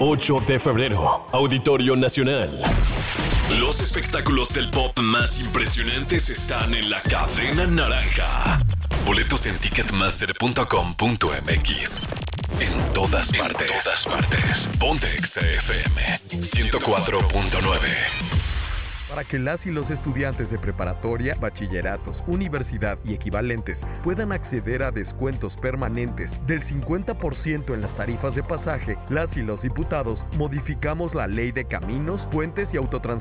8 de febrero, Auditorio Nacional. Los espectáculos del pop más impresionantes están en la Cadena Naranja. Boletos en ticketmaster.com.mx. En todas partes. Ponte Exa FM 104.9. Para que las y los estudiantes de preparatoria, bachilleratos, universidad y equivalentes puedan acceder a descuentos permanentes del 50% en las tarifas de pasaje, las y los diputados modificamos la Ley de Caminos, Puentes y Autotransporte